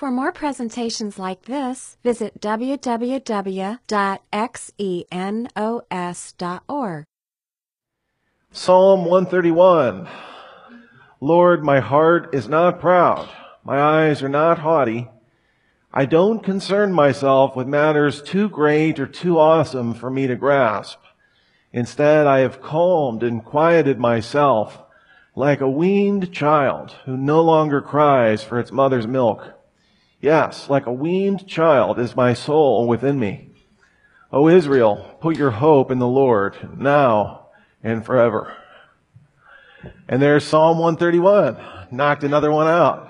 For more presentations like this, visit www.xenos.org. Psalm 131. Lord, my heart is not proud. My eyes are not haughty. I don't concern myself with matters too great or too awesome for me to grasp. Instead, I have calmed and quieted myself like a weaned child who no longer cries for its mother's milk. Yes, like a weaned child is my soul within me. O Israel, put your hope in the Lord now and forever. And there's Psalm 131. Knocked another one out.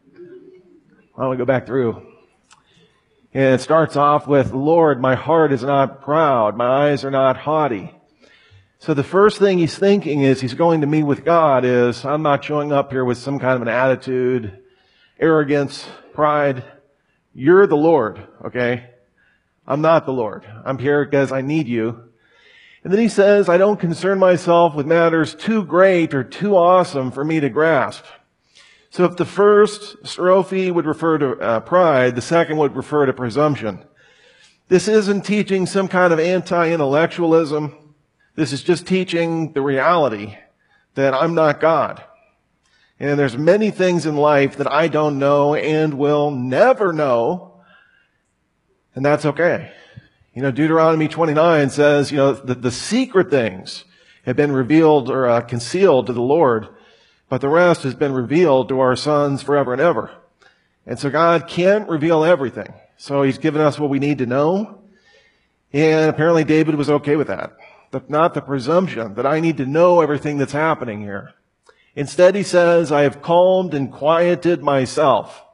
I want to go back through. And it starts off with, Lord, my heart is not proud. My eyes are not haughty. So the first thing he's thinking is he's going to meet with God is, I'm not showing up here with some kind of an attitude, arrogance, pride. You're the Lord, okay? I'm not the Lord. I'm here because I need you. And then he says, I don't concern myself with matters too great or too awesome for me to grasp. So if the first strophe would refer to pride, the second would refer to presumption. This isn't teaching some kind of anti-intellectualism. This is just teaching the reality that I'm not God. And there's many things in life that I don't know and will never know. And that's okay. Deuteronomy 29 says, the secret things have been revealed or concealed to the Lord, but the rest has been revealed to our sons forever and ever. And so God can't reveal everything. So he's given us what we need to know. And apparently David was okay with that. But not the presumption that I need to know everything that's happening here. Instead, he says, I have calmed and quieted myself.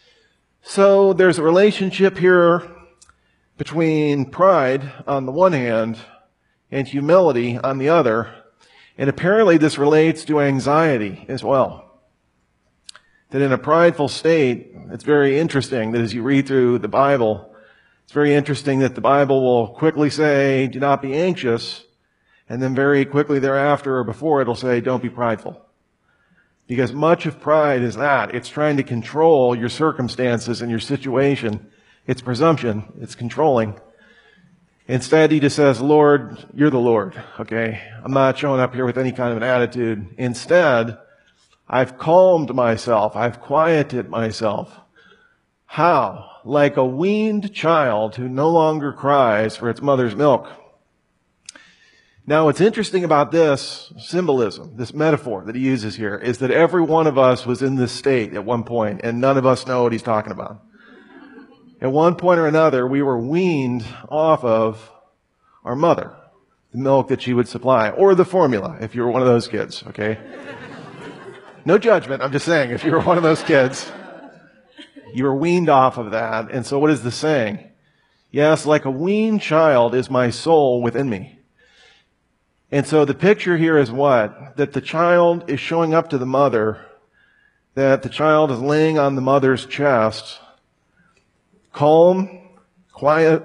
So there's a relationship here between pride on the one hand and humility on the other. And apparently this relates to anxiety as well. That in a prideful state, it's very interesting that as you read through the Bible, it's very interesting that the Bible will quickly say, do not be anxious. And then very quickly thereafter or before it'll say, don't be prideful. Because much of pride is that. It's trying to control your circumstances and your situation. It's presumption. It's controlling. Instead, he just says, Lord, you're the Lord. Okay? I'm not showing up here with any kind of an attitude. Instead, I've calmed myself. I've quieted myself. How? Like a weaned child who no longer cries for its mother's milk. Now, what's interesting about this symbolism, this metaphor that he uses here, is that every one of us was in this state at one point, and none of us know what he's talking about. At one point or another, we were weaned off of our mother, the milk that she would supply, or the formula, if you were one of those kids, okay? No judgment, I'm just saying, if you were one of those kids, you were weaned off of that. And so what is the saying? Yes, like a weaned child is my soul within me. And so the picture here is what? That the child is showing up to the mother, that the child is laying on the mother's chest, calm, quiet.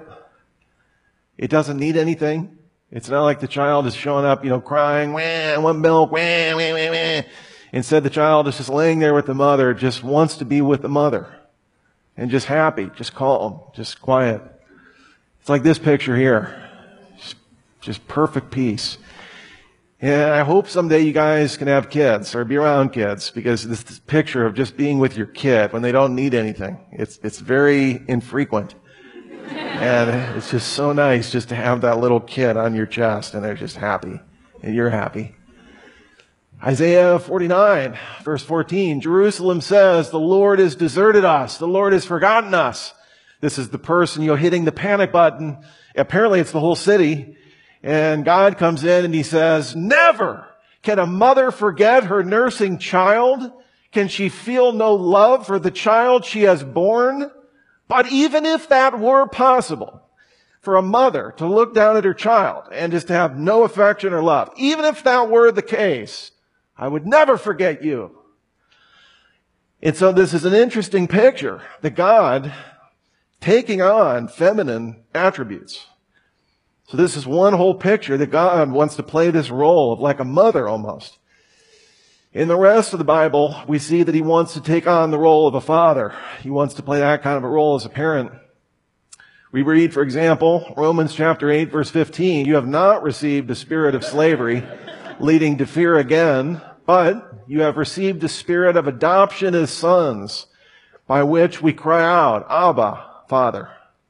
It doesn't need anything. It's not like the child is showing up, crying, wah, I want milk, wah, wah, wah, wah. Instead, the child is just laying there with the mother, just wants to be with the mother. And just happy, just calm, just quiet. It's like this picture here. Just perfect peace. And I hope someday you guys can have kids or be around kids, because this picture of just being with your kid when they don't need anything, it's very infrequent. And it's just so nice just to have that little kid on your chest and they're just happy and you're happy. Isaiah 49, verse 14, Jerusalem says, the Lord has deserted us. The Lord has forgotten us. This is the person, hitting the panic button. Apparently it's the whole city. And God comes in and he says, never can a mother forget her nursing child. Can she feel no love for the child she has borne? But even if that were possible, for a mother to look down at her child and just to have no affection or love, even if that were the case, I would never forget you. And so this is an interesting picture, that God taking on feminine attributes. So this is one whole picture that God wants to play this role of like a mother almost. In the rest of the Bible, we see that he wants to take on the role of a father. He wants to play that kind of a role as a parent. We read, for example, Romans chapter 8, verse 15, you have not received the spirit of slavery, leading to fear again, but you have received the spirit of adoption as sons, by which we cry out, Abba, Father.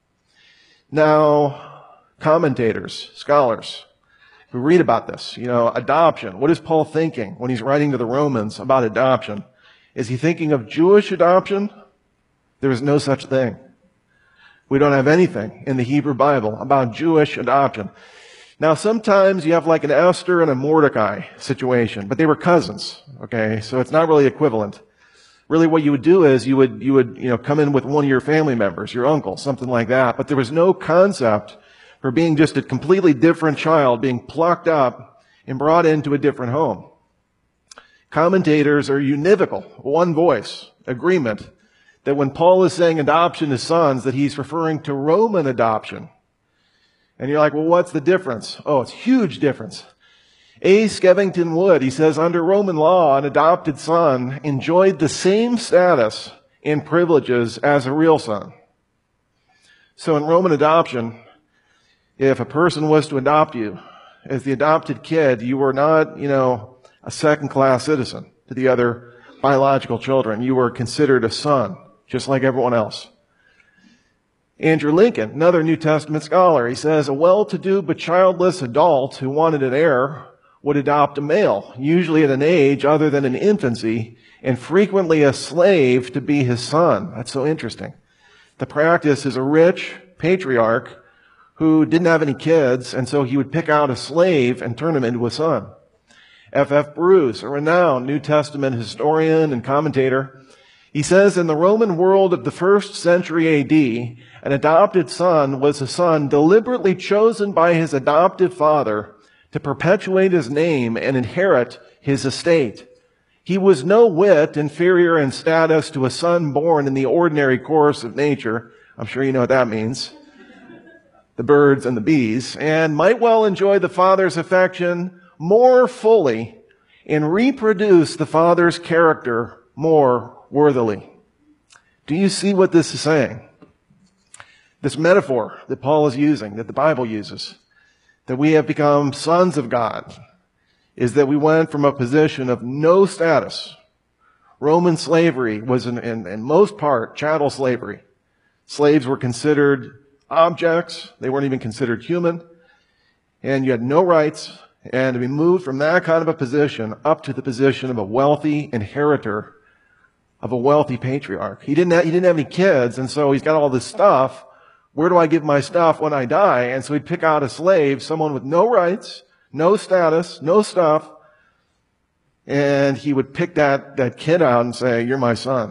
Now, commentators, scholars, who read about this, adoption. What is Paul thinking when he's writing to the Romans about adoption? Is he thinking of Jewish adoption? There is no such thing. We don't have anything in the Hebrew Bible about Jewish adoption. Now, sometimes you have like an Esther and a Mordecai situation, but they were cousins, okay? So it's not really equivalent. Really what you would do is you would come in with one of your family members, your uncle, something like that. But there was no concept for being just a completely different child being plucked up and brought into a different home. Commentators are univocal, one voice, agreement, that when Paul is saying adoption as sons, that he's referring to Roman adoption. And you're like, well, what's the difference? Oh, it's a huge difference. A. Skevington Wood, he says, under Roman law, an adopted son enjoyed the same status and privileges as a real son. So in Roman adoption, if a person was to adopt you as the adopted kid, you were not, a second-class citizen to the other biological children. You were considered a son, just like everyone else. Andrew Lincoln, another New Testament scholar, he says, a well-to-do but childless adult who wanted an heir would adopt a male, usually at an age other than in infancy, and frequently a slave to be his son. That's so interesting. The practice is a rich patriarch who didn't have any kids, and so he would pick out a slave and turn him into a son. F.F. Bruce, a renowned New Testament historian and commentator, he says, in the Roman world of the 1st century A.D., an adopted son was a son deliberately chosen by his adoptive father to perpetuate his name and inherit his estate. He was no whit inferior in status to a son born in the ordinary course of nature. I'm sure you know what that means. The birds and the bees, and might well enjoy the father's affection more fully and reproduce the father's character more worthily. Do you see what this is saying? This metaphor that Paul is using, that the Bible uses, that we have become sons of God, is that we went from a position of no status. Roman slavery was in most part chattel slavery. Slaves were considered objects. They weren't even considered human. And you had no rights. And to be moved from that kind of a position up to the position of a wealthy inheritor of a wealthy patriarch. He didn't have any kids, and so he's got all this stuff. Where do I give my stuff when I die? And so he'd pick out a slave, someone with no rights, no status, no stuff, and he would pick that kid out and say, you're my son.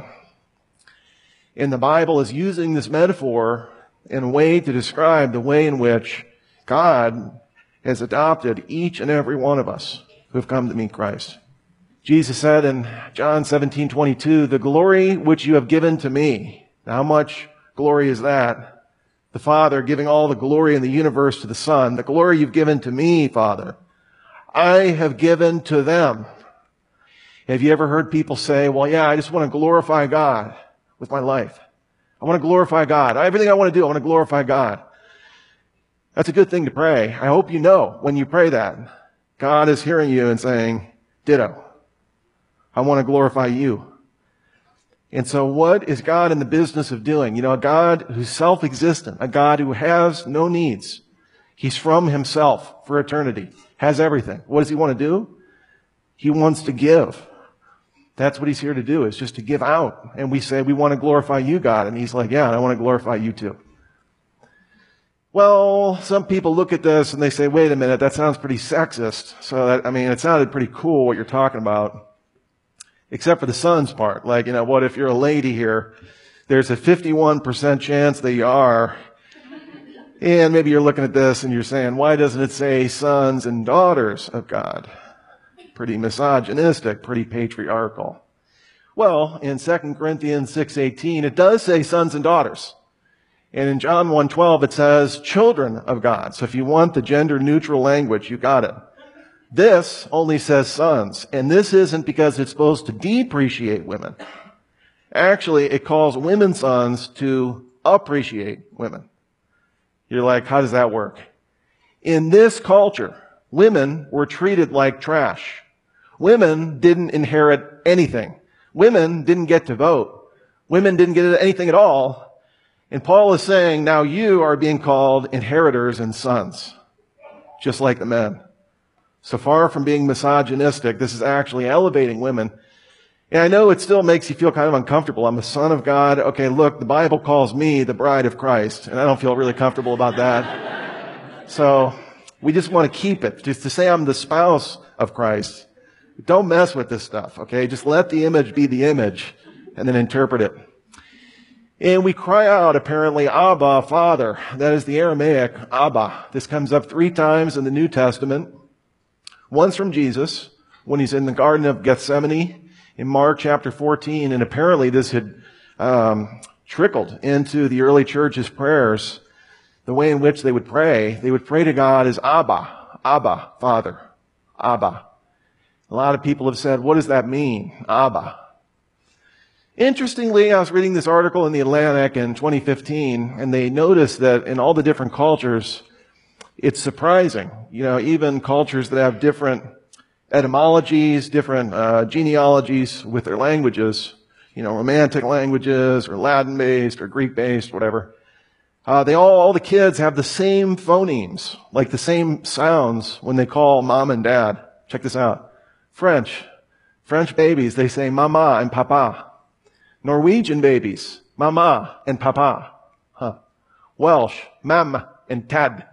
And the Bible is using this metaphor in a way to describe the way in which God has adopted each and every one of us who have come to meet Christ. Jesus said in John 17:22, the glory which you have given to me. Now, how much glory is that? The Father giving all the glory in the universe to the Son. The glory you've given to me, Father, I have given to them. Have you ever heard people say, well, yeah, I just want to glorify God with my life. I want to glorify God. Everything I want to do, I want to glorify God. That's a good thing to pray. I hope you know when you pray that, God is hearing you and saying, ditto. I want to glorify you. And so what is God in the business of doing? A God who's self-existent, a God who has no needs. He's from himself for eternity, has everything. What does he want to do? He wants to give. That's what he's here to do, is just to give out. And we say, we want to glorify you, God. And he's like, yeah, and I want to glorify you too. Well, some people look at this and they say, wait a minute, that sounds pretty sexist. So it sounded pretty cool what you're talking about. Except for the sons part. Like, what if you're a lady here? There's a 51% chance that you are. And maybe you're looking at this and you're saying, why doesn't it say sons and daughters of God? Pretty misogynistic, pretty patriarchal. Well, in 2 Corinthians 6:18, it does say sons and daughters. And in John 1:12, it says children of God. So if you want the gender neutral language, you got it. This only says sons. And this isn't because it's supposed to depreciate women. Actually, it calls women sons to appreciate women. You're like, how does that work? In this culture, women were treated like trash. Women didn't inherit anything. Women didn't get to vote. Women didn't get anything at all. And Paul is saying, now you are being called inheritors and sons, just like the men. So far from being misogynistic, this is actually elevating women. And I know it still makes you feel kind of uncomfortable. I'm a son of God. Okay, look, the Bible calls me the bride of Christ, and I don't feel really comfortable about that. So we just want to keep it. Just to say I'm the spouse of Christ. Don't mess with this stuff, okay? Just let the image be the image and then interpret it. And we cry out, apparently, Abba, Father. That is the Aramaic, Abba. This comes up 3 times in the New Testament. Once from Jesus, when he's in the Garden of Gethsemane in Mark chapter 14. And apparently this had trickled into the early church's prayers. The way in which they would pray to God as Abba, Abba, Father, Abba. A lot of people have said, what does that mean, Abba? Interestingly, I was reading this article in the Atlantic in 2015, and they noticed that in all the different cultures, it's surprising. Even cultures that have different etymologies, different genealogies with their languages, Romantic languages or Latin-based or Greek-based, whatever. All the kids have the same phonemes, like the same sounds when they call mom and dad. Check this out. French babies, they say mama and papa. Norwegian babies, mama and papa. Welsh, mam and tad.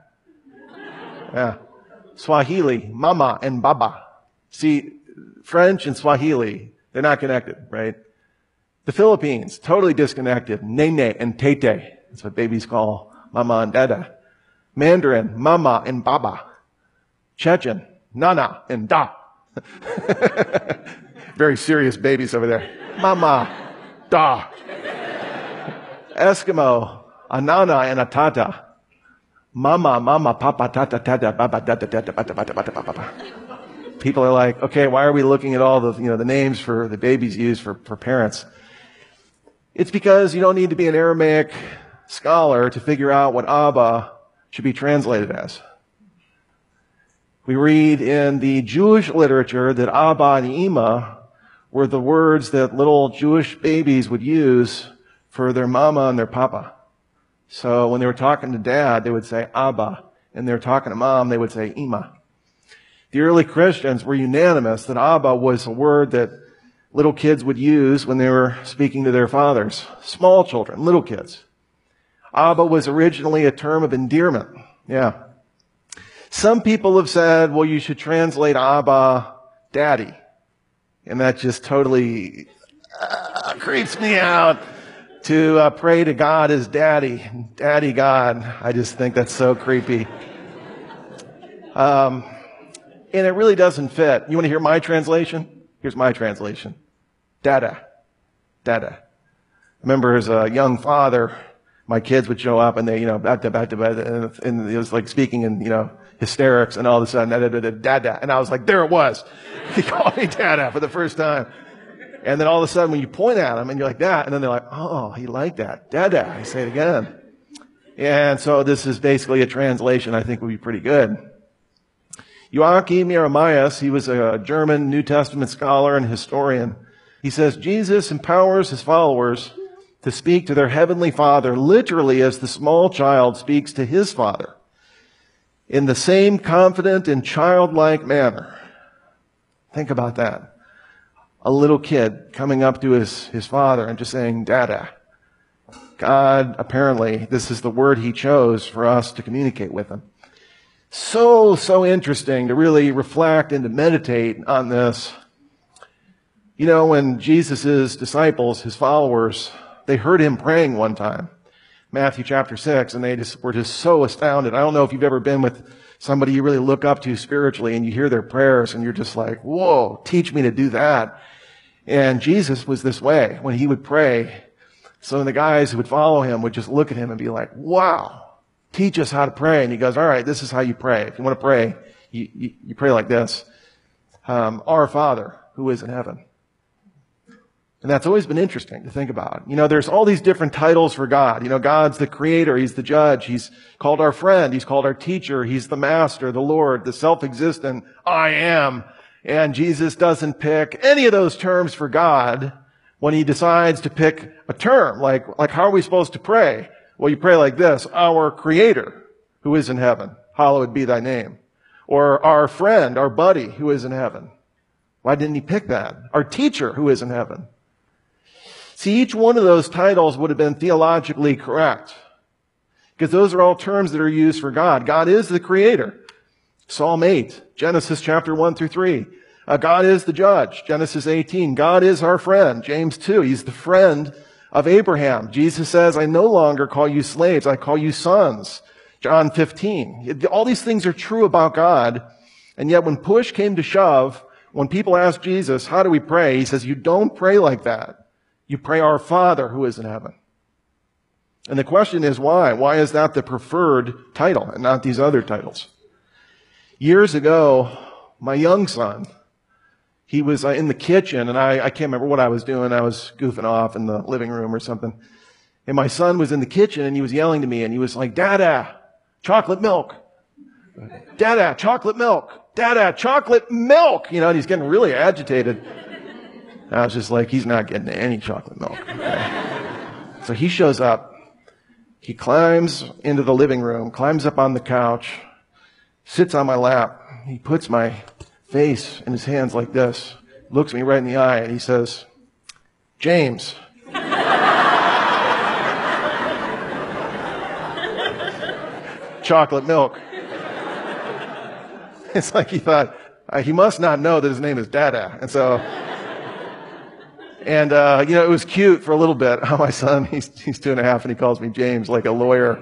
Yeah. Swahili, mama and baba. See, French and Swahili, they're not connected, right? The Philippines, totally disconnected. Nene and tete. That's what babies call mama and dada. Mandarin, mama and baba. Chechen, nana and da. Very serious babies over there. Mama, da. Eskimo, anana and atata. Mama, papa, tata, tata, baba, tata, tata, bata, bata, bata, bata. People are like, okay, why are we looking at all the names for the babies used for parents? It's because you don't need to be an Aramaic scholar to figure out what Abba should be translated as. We read in the Jewish literature that Abba and Ima were the words that little Jewish babies would use for their mama and their papa. So when they were talking to dad, they would say Abba. And they were talking to mom, they would say Ima. The early Christians were unanimous that Abba was a word that little kids would use when they were speaking to their fathers. Small children, little kids. Abba was originally a term of endearment. Yeah. Some people have said, well, you should translate Abba, daddy. And that just totally creeps me out to pray to God as daddy. Daddy God. I just think that's so creepy. And it really doesn't fit. You want to hear my translation? Here's my translation. Dada. Dada. I remember as a young father, my kids would show up and they, and it was like speaking in, hysterics, and all of a sudden, dada. And I was like, there it was. He called me dada for the first time. And then all of a sudden, when you point at him and you're like that, and then they're like, oh, he liked that. Dada. I say it again. And so this is basically a translation I think would be pretty good. Joachim Jeremias, he was a German New Testament scholar and historian. He says, Jesus empowers his followers to speak to their heavenly Father literally as the small child speaks to his Father, in the same confident and childlike manner. Think about that. A little kid coming up to his father and just saying, Dada. God, apparently, this is the word he chose for us to communicate with him. So interesting to really reflect and to meditate on this. When Jesus' disciples, his followers, they heard him praying one time, Matthew chapter 6, and they were just so astounded. I don't know if you've ever been with somebody you really look up to spiritually and you hear their prayers and you're just like, whoa, teach me to do that. And Jesus was this way when he would pray. So the guys who would follow him would just look at him and be like, wow, teach us how to pray. And he goes, all right, this is how you pray. If you want to pray, You pray like this, Our Father who is in heaven. And that's always been interesting to think about. There's all these different titles for God. God's the creator. He's the judge. He's called our friend. He's called our teacher. He's the master, the Lord, the self-existent I am. And Jesus doesn't pick any of those terms for God when he decides to pick a term. Like how are we supposed to pray? Well, you pray like this, Our Creator who is in heaven, hallowed be thy name. Or our friend, our buddy who is in heaven. Why didn't he pick that? Our teacher who is in heaven. See, each one of those titles would have been theologically correct, because those are all terms that are used for God. God is the creator. Psalm 8, Genesis chapter 1 through 3. God is the judge. Genesis 18. God is our friend. James 2. He's the friend of Abraham. Jesus says, I no longer call you slaves. I call you sons. John 15. All these things are true about God. And yet when push came to shove, when people asked Jesus, how do we pray? He says, you don't pray like that. You pray our Father who is in heaven. And the question is why? Why is that the preferred title and not these other titles? Years ago, my young son, he was in the kitchen, and I can't remember what I was doing. I was goofing off in the living room or something. And my son was in the kitchen, and he was yelling to me, and he was like, Dada, chocolate milk. Dada, chocolate milk. Dada, chocolate milk. And he's getting really agitated. I was just like, he's not getting any chocolate milk. Okay? So he shows up. He climbs into the living room, climbs up on the couch, sits on my lap. He puts my face in his hands like this, looks me right in the eye, and he says, James. Chocolate milk. It's like he thought, he must not know that his name is Dada. And it was cute for a little bit. Oh, my son, he's 2.5 and he calls me James like a lawyer.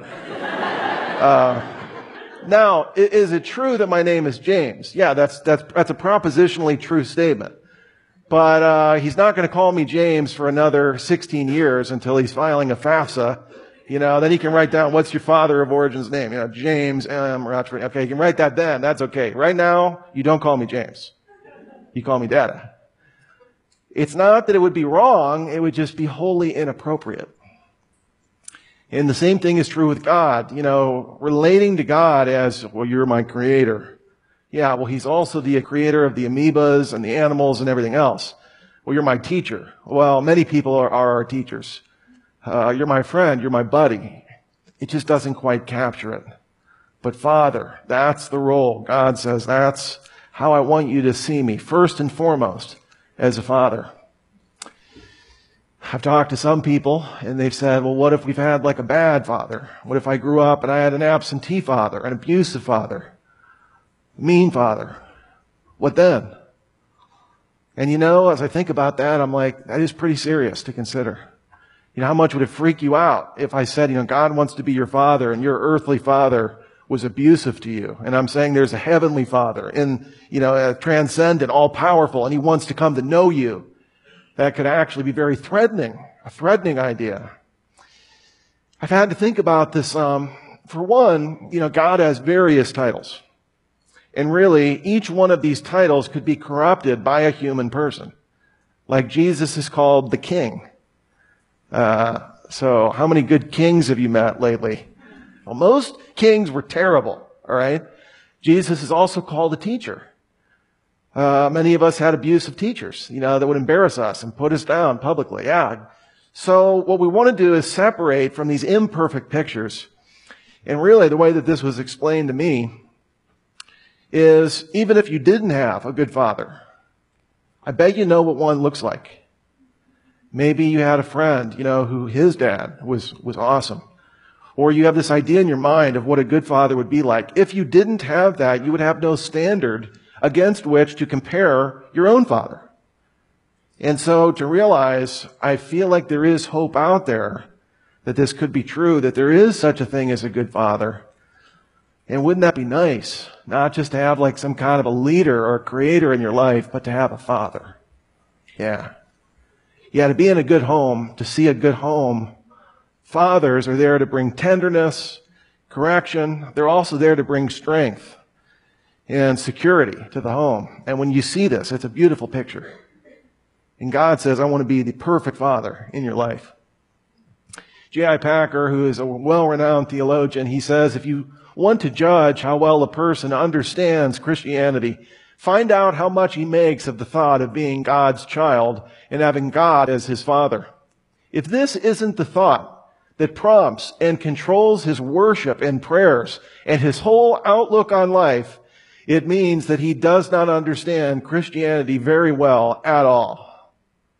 Now, is it true that my name is James? Yeah, that's a propositionally true statement. But he's not going to call me James for another 16 years until he's filing a FAFSA. Then he can write down, what's your father of origin's name? James M. Rochford. Okay, you can write that then. That's okay. Right now, you don't call me James. You call me Dada. It's not that it would be wrong, it would just be wholly inappropriate. And the same thing is true with God. Relating to God as, well, you're my creator. Yeah, well, he's also the creator of the amoebas and the animals and everything else. Well, you're my teacher. Well, many people are our teachers. You're my friend, you're my buddy. It just doesn't quite capture it. But Father, that's the role. God says, that's how I want you to see me, first and foremost, as a father. I've talked to some people, and they've said, well, what if we've had like a bad father? What if I grew up and I had an absentee father, an abusive father, mean father? What then? And as I think about that, I'm like, that is pretty serious to consider. How much would it freak you out if I said, God wants to be your father and your earthly father was abusive to you? And I'm saying there's a heavenly father transcendent, all powerful, and he wants to come to know you. That could actually be very threatening, a threatening idea. I've had to think about this. For one, God has various titles. And really, each one of these titles could be corrupted by a human person. Like Jesus is called the King. So how many good kings have you met lately? Well, most kings were terrible, all right? Jesus is also called a teacher. Many of us had abusive teachers, that would embarrass us and put us down publicly. Yeah. So what we want to do is separate from these imperfect pictures. And really the way that this was explained to me is even if you didn't have a good father, I bet you know what one looks like. Maybe you had a friend, who his dad was awesome. Or you have this idea in your mind of what a good father would be like. If you didn't have that, you would have no standard against which to compare your own father. And so to realize, I feel like there is hope out there that this could be true, that there is such a thing as a good father. And wouldn't that be nice? Not just to have like some kind of a leader or a creator in your life, but to have a father. Yeah. Yeah, to be in a good home, to see a good home, fathers are there to bring tenderness, correction. They're also there to bring strength. and security to the home. And when you see this, it's a beautiful picture. And God says, I want to be the perfect father in your life. J.I. Packer, who is a well-renowned theologian, he says, if you want to judge how well a person understands Christianity, find out how much he makes of the thought of being God's child and having God as his father. If this isn't the thought that prompts and controls his worship and prayers and his whole outlook on life, it means that he does not understand Christianity very well at all.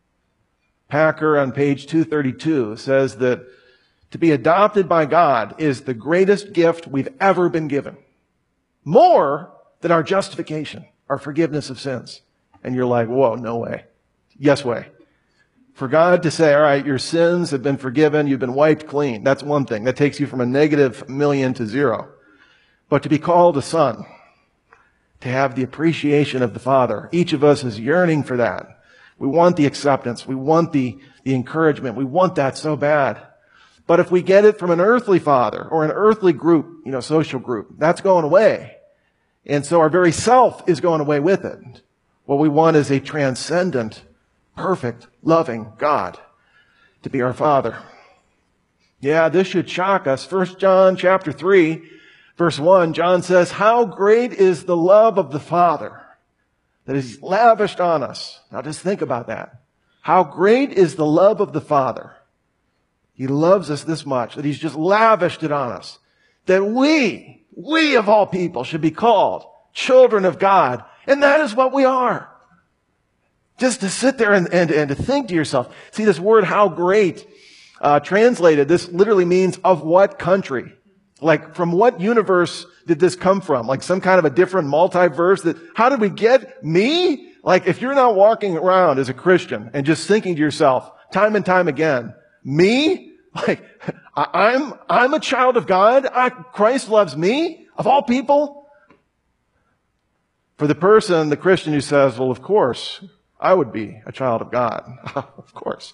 Packer on page 232 says that to be adopted by God is the greatest gift we've ever been given. More than our justification, our forgiveness of sins. And you're like, whoa, no way. Yes way. For God to say, all right, your sins have been forgiven, you've been wiped clean. That's one thing. That takes you from a -1,000,000 to 0. But to be called a son, to have the appreciation of the Father, each of us is yearning for that. We want the acceptance. We want the encouragement. We want that so bad. But if we get it from an earthly father or an earthly group, social group, that's going away. And so our very self is going away with it. What we want is a transcendent, perfect, loving God to be our Father. Yeah, this should shock us. 1 John chapter 3, verse 1, John says, how great is the love of the Father that is lavished on us. Now just think about that. How great is the love of the Father. He loves us this much that he's just lavished it on us. That we of all people should be called children of God. And that is what we are. Just to sit there and to think to yourself. See, this word, how great, translated, this literally means of what country? Like, from what universe did this come from? Like some kind of a different multiverse how did we get me? Like, if you're not walking around as a Christian and just thinking to yourself time and time again, me? Like, I'm a child of God. Christ loves me of all people. For the person, the Christian who says, well, of course, I would be a child of God. Of course.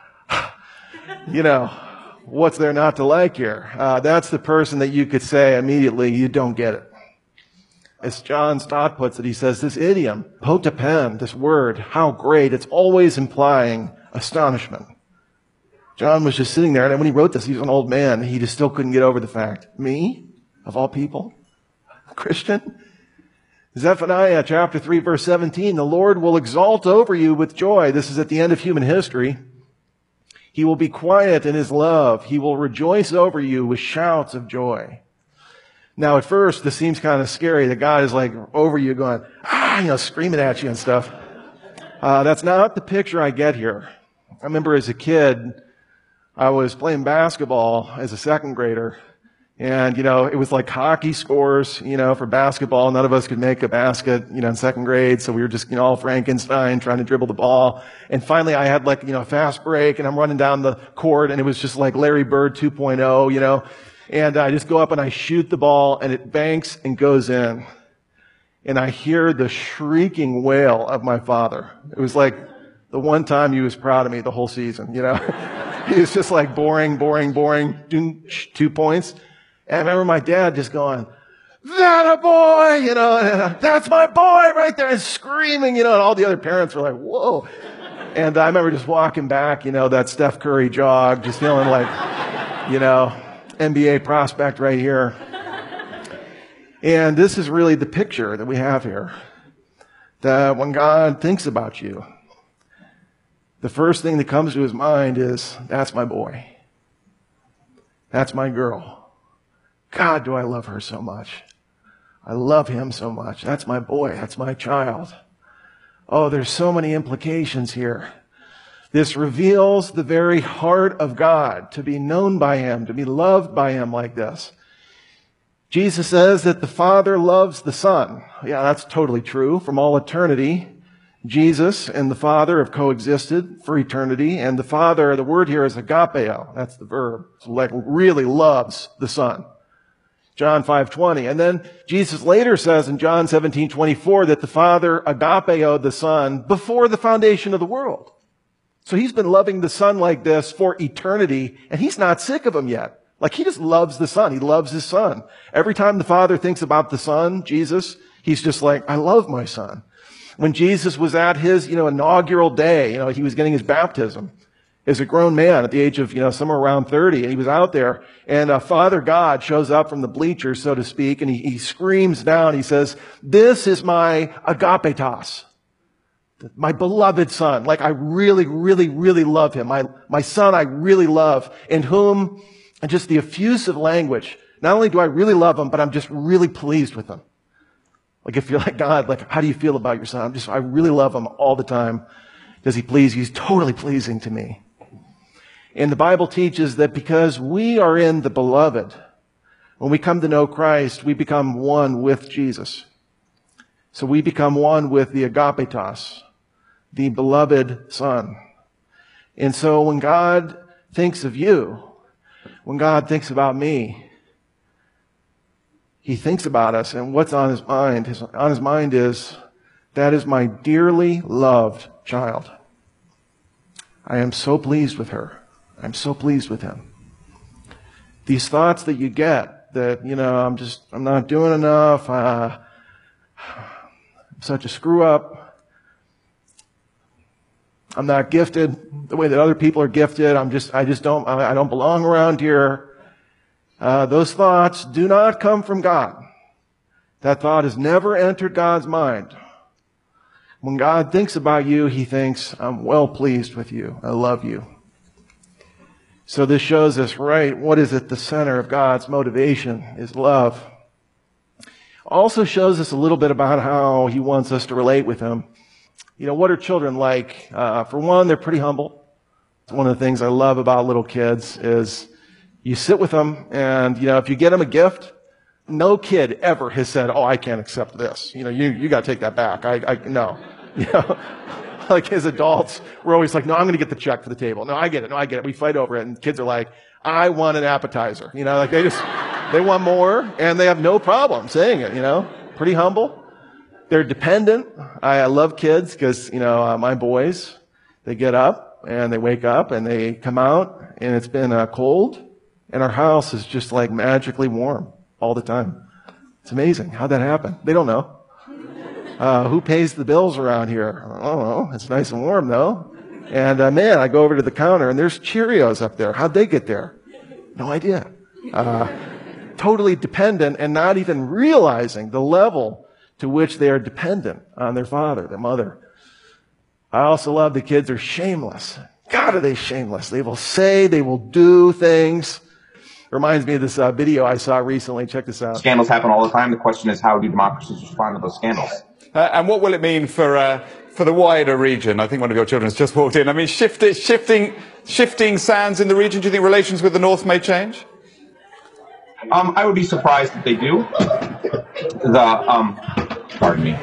What's there not to like here? That's the person that you could say immediately, you don't get it. As John Stott puts it, he says, this idiom, potapen, this word, how great, it's always implying astonishment. John was just sitting there, and when he wrote this, he was an old man. He just still couldn't get over the fact. Me? Of all people? A Christian? Zephaniah chapter 3, verse 17, the Lord will exalt over you with joy. This is at the end of human history. He will be quiet in his love. He will rejoice over you with shouts of joy. Now, at first, this seems kind of scary that God is like over you going, screaming at you and stuff. That's not the picture I get here. I remember as a kid, I was playing basketball as a second grader. And, it was like hockey scores, for basketball. None of us could make a basket, in second grade. So we were just, all Frankenstein trying to dribble the ball. And finally I had a fast break and I'm running down the court and it was just like Larry Bird 2.0, And I just go up and I shoot the ball and it banks and goes in. And I hear the shrieking wail of my father. It was like the one time he was proud of me the whole season, He was just like boring, 2 points. And I remember my dad just going, that a boy, that's my boy right there, and screaming, and all the other parents were like, whoa. And I remember just walking back, that Steph Curry jog, just feeling like, NBA prospect right here. And this is really the picture that we have here. That when God thinks about you, the first thing that comes to his mind is, that's my boy. That's my girl. God, do I love her so much. I love him so much. That's my boy. That's my child. Oh, there's so many implications here. This reveals the very heart of God, to be known by him, to be loved by him like this. Jesus says that the Father loves the Son. Yeah, that's totally true. From all eternity, Jesus and the Father have coexisted for eternity. And the Father, the word here is agapeo. That's the verb. So really loves the Son. John 5:20. And then Jesus later says in John 17:24 that the Father agapeoed the Son before the foundation of the world. So he's been loving the Son like this for eternity, and he's not sick of him yet. He just loves the Son. He loves his Son. Every time the Father thinks about the Son, Jesus, He's just like, I love my son. When Jesus was at his, inaugural day, he was getting his baptism as a grown man at the age of, somewhere around 30. And he was out there, and Father God shows up from the bleachers, so to speak, and he screams down. He says, this is my agapetos, my beloved son. Like, I really, really, really love him. My son I really love, in whom, and just the effusive language, not only do I really love him, but I'm just really pleased with him. Like, if you're like, God, like, how do you feel about your son? I really love him all the time. Does he please? He's totally pleasing to me. And the Bible teaches that because we are in the beloved, when we come to know Christ, we become one with Jesus. So we become one with the agapetos, the beloved son. And so when God thinks of you, when God thinks about me, he thinks about us, and what's on his mind? On his mind is, that is my dearly loved child. I am so pleased with her. I'm so pleased with him. These thoughts that you get, that, I'm not doing enough, I'm such a screw up, I'm not gifted the way that other people are gifted, I don't belong around here. Those thoughts do not come from God. That thought has never entered God's mind. When God thinks about you, he thinks, I'm well pleased with you. I love you. So this shows us, right, what is at the center of God's motivation is love. Also shows us a little bit about how he wants us to relate with him. What are children like? For one, they're pretty humble. It's one of the things I love about little kids is you sit with them, and, if you get them a gift, no kid ever has said, oh, I can't accept this. You got to take that back. No. Like, as adults, we're always like, no, I'm going to get the check for the table. No, I get it. We fight over it. And kids are like, I want an appetizer. Like they want more, and they have no problem saying it, pretty humble. They're dependent. I love kids because, my boys, they get up and they wake up and they come out, and it's been cold, and our house is just like magically warm all the time. It's amazing. How'd that happen? They don't know. Who pays the bills around here? I don't know. It's nice and warm, though. And, I go over to the counter, and there's Cheerios up there. How'd they get there? No idea. Totally dependent, and not even realizing the level to which they are dependent on their father, their mother. I also love the kids are shameless. God, are they shameless. They will say, they will do things. Reminds me of this video I saw recently. Check this out. Scandals happen all the time. The question is, how do democracies respond to those scandals? And what will it mean for the wider region? I think one of your children has just walked in. I mean, shifting sands in the region. Do you think relations with the North may change? I would be surprised if they do. Pardon me.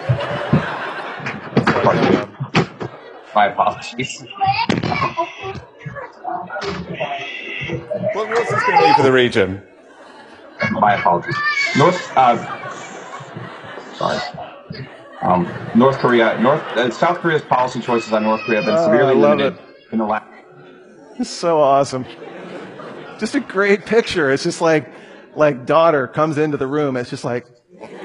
My apologies. What's this going to mean for the region? My apologies. South Korea's policy choices on North Korea have been severely limited in the last. It's so awesome. Just a great picture. It's just like daughter comes into the room. It's just like,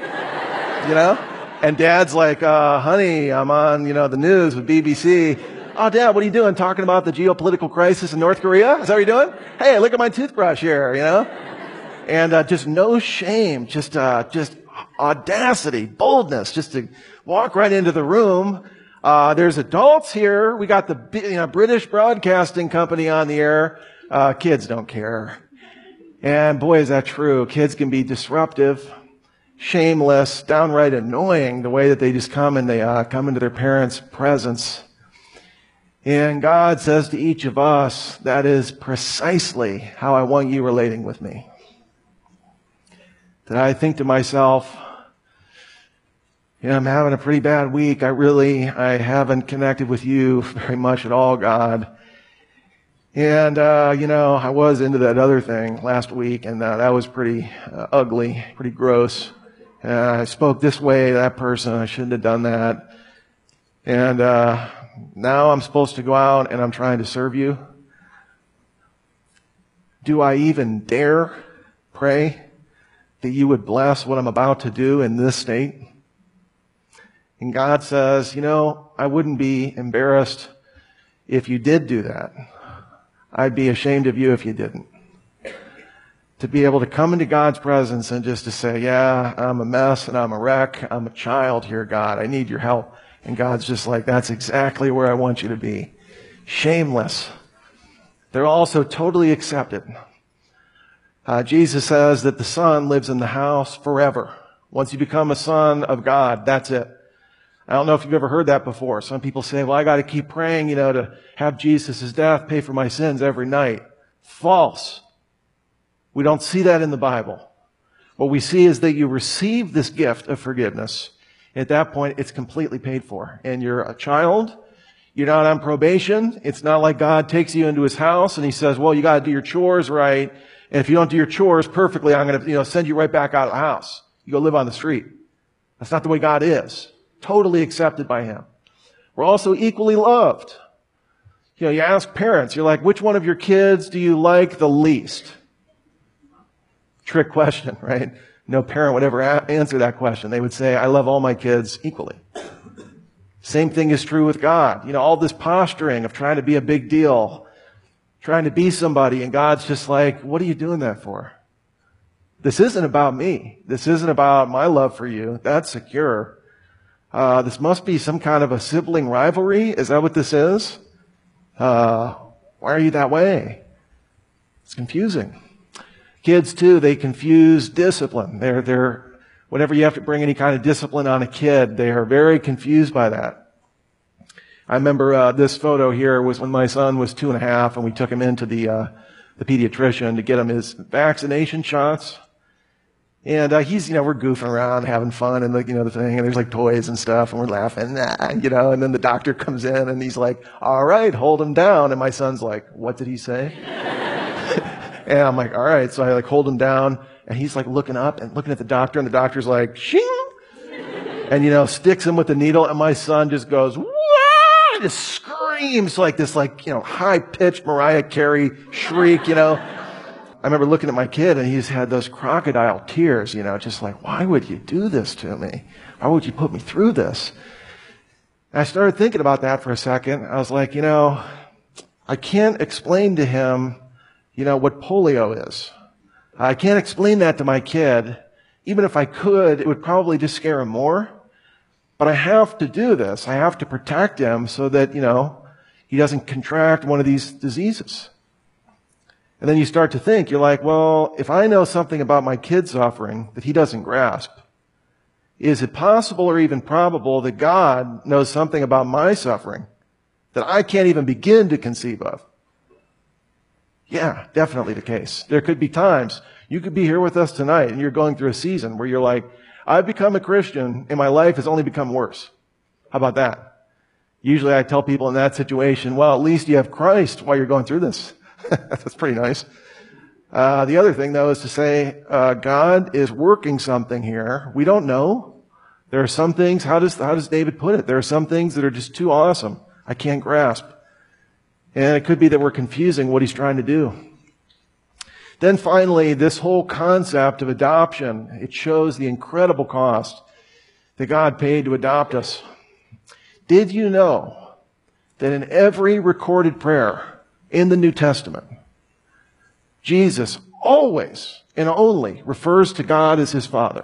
and dad's like, honey, I'm on, the news with BBC. Oh, Dad, what are you doing? Talking about the geopolitical crisis in North Korea? Is that what you're doing? Hey, look at my toothbrush here, And just no shame, just audacity, boldness, just to walk right into the room. There's adults here. We got the British Broadcasting Company on the air. Kids don't care. And boy, is that true. Kids can be disruptive, shameless, downright annoying, the way that they just come and they come into their parents' presence. And God says to each of us, that is precisely how I want you relating with me. That I think to myself, I'm having a pretty bad week. I haven't connected with you very much at all, God. And, I was into that other thing last week, and that was pretty ugly, pretty gross. I spoke this way to that person. I shouldn't have done that. And, now I'm supposed to go out and I'm trying to serve you. Do I even dare pray that you would bless what I'm about to do in this state? And God says, you know, I wouldn't be embarrassed if you did do that. I'd be ashamed of you if you didn't. To be able to come into God's presence and just to say, yeah, I'm a mess and I'm a wreck. I'm a child here, God. I need your help. And God's just like, that's exactly where I want you to be. Shameless. They're also totally accepted. Jesus says that the Son lives in the house forever. Once you become a son of God, that's it. I don't know if you've ever heard that before. Some people say, well, I got to keep praying, to have Jesus' death pay for my sins every night. False. We don't see that in the Bible. What we see is that you receive this gift of forgiveness. At that point, it's completely paid for. And you're a child. You're not on probation. It's not like God takes you into his house and he says, well, you got to do your chores right. And if you don't do your chores perfectly, I'm going to, send you right back out of the house. You go live on the street. That's not the way God is. Totally accepted by him. We're also equally loved. You ask parents, you're like, which one of your kids do you like the least? Trick question, right? No parent would ever answer that question. They would say, I love all my kids equally. Same thing is true with God. All this posturing of trying to be a big deal, trying to be somebody, and God's just like, what are you doing that for? This isn't about me. This isn't about my love for you. That's secure. This must be some kind of a sibling rivalry. Is that what this is? Why are you that way? It's confusing. Kids too, they confuse discipline. They're whenever you have to bring any kind of discipline on a kid, they are very confused by that. I remember this photo here was when my son was 2.5, and we took him into the pediatrician to get him his vaccination shots. And he's, we're goofing around, having fun, and the thing, and there's like toys and stuff, and we're laughing, and then the doctor comes in, and he's like, all right, hold him down. And my son's like, what did he say? And I'm like, all right. So I hold him down, and he's looking up and looking at the doctor, and the doctor's like, shing! And, sticks him with the needle, and my son just goes, wah! Just screams like this, high-pitched Mariah Carey shriek, I remember looking at my kid, and he just had those crocodile tears, just like, why would you do this to me? Why would you put me through this? And I started thinking about that for a second. I was like, I can't explain to him, what polio is. I can't explain that to my kid. Even if I could, it would probably just scare him more. But I have to do this. I have to protect him so that, he doesn't contract one of these diseases. And then you start to think, you're like, well, if I know something about my kid's suffering that he doesn't grasp, is it possible or even probable that God knows something about my suffering that I can't even begin to conceive of? Yeah, definitely the case. There could be times you could be here with us tonight and you're going through a season where you're like, I've become a Christian and my life has only become worse. How about that? Usually I tell people in that situation, well, at least you have Christ while you're going through this. That's pretty nice. The other thing, though, is to say God is working something here. We don't know. There are some things, how does David put it? There are some things that are just too awesome. I can't grasp. And it could be that we're confusing what he's trying to do. Then finally, this whole concept of adoption, it shows the incredible cost that God paid to adopt us. Did you know that in every recorded prayer in the New Testament, Jesus always and only refers to God as his Father,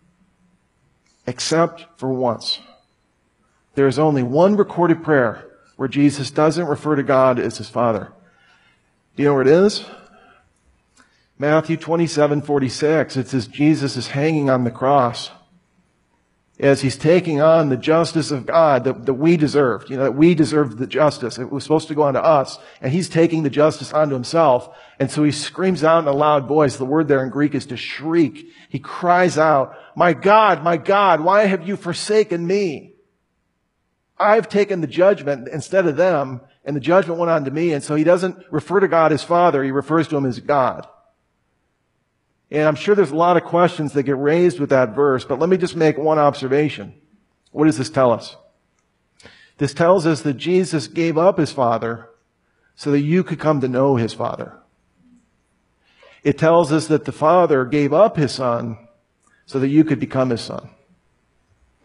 except for once? There is only one recorded prayer where Jesus doesn't refer to God as his Father. Do you know where it is? Matthew 27:46. It says Jesus is hanging on the cross as he's taking on the justice of God that we deserved. That we deserved the justice. It was supposed to go on to us, and he's taking the justice onto himself. And so he screams out in a loud voice. The word there in Greek is to shriek. He cries out, my God, why have you forsaken me? I've taken the judgment instead of them, and the judgment went on to me. And so he doesn't refer to God as Father. He refers to him as God. And I'm sure there's a lot of questions that get raised with that verse, but let me just make one observation. What does this tell us? This tells us that Jesus gave up his Father so that you could come to know his Father. It tells us that the Father gave up his Son so that you could become his Son.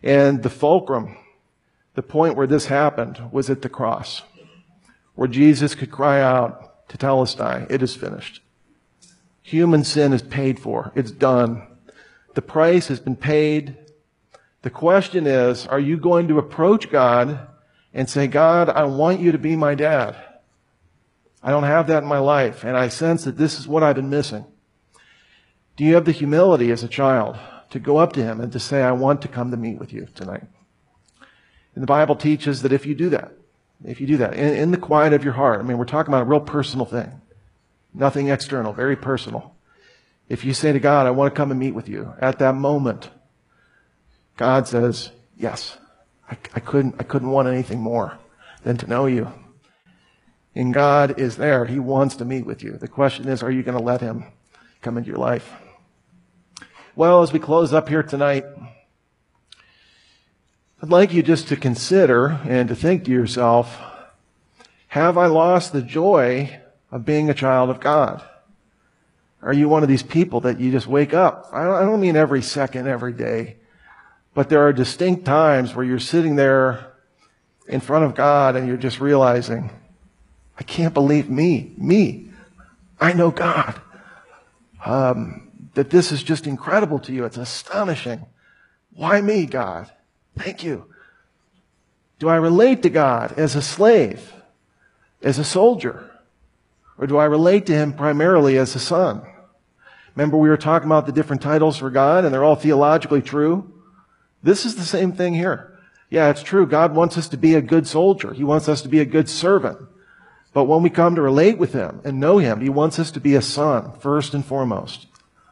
And the fulcrum, the point where this happened, was at the cross, where Jesus could cry out to Telestai, "It is finished." Human sin is paid for. It's done. The price has been paid. The question is, are you going to approach God and say, "God, I want you to be my dad. I don't have that in my life, and I sense that this is what I've been missing"? Do you have the humility as a child to go up to him and to say, "I want to come to meet with you tonight"? And the Bible teaches that if you do that, in the quiet of your heart, I mean, we're talking about a real personal thing, nothing external, very personal. If you say to God, "I want to come and meet with you," at that moment, God says, "Yes, I couldn't want anything more than to know you." And God is there. He wants to meet with you. The question is, are you going to let him come into your life? Well, as we close up here tonight, I'd like you just to consider and to think to yourself, have I lost the joy of being a child of God? Are you one of these people that you just wake up? I don't mean every second, every day, but there are distinct times where you're sitting there in front of God and you're just realizing, I can't believe me. I know God. That this is just incredible to you. It's astonishing. Why me, God? Thank you. Do I relate to God as a slave, as a soldier? Or do I relate to him primarily as a son? Remember we were talking about the different titles for God, and they're all theologically true? This is the same thing here. Yeah, it's true. God wants us to be a good soldier. He wants us to be a good servant. But when we come to relate with him and know him, he wants us to be a son, first and foremost.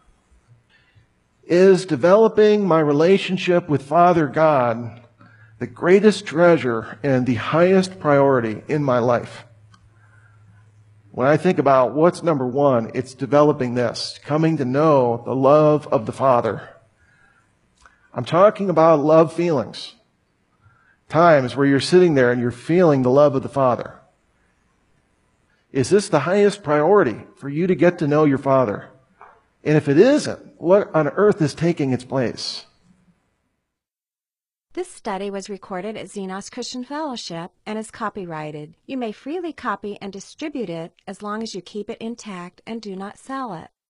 Is developing my relationship with Father God the greatest treasure and the highest priority in my life? When I think about what's number one, it's developing this, coming to know the love of the Father. I'm talking about love feelings. Times where you're sitting there and you're feeling the love of the Father. Is this the highest priority for you to get to know your Father? And if it isn't, what on earth is taking its place? This study was recorded at Xenos Christian Fellowship and is copyrighted. You may freely copy and distribute it as long as you keep it intact and do not sell it.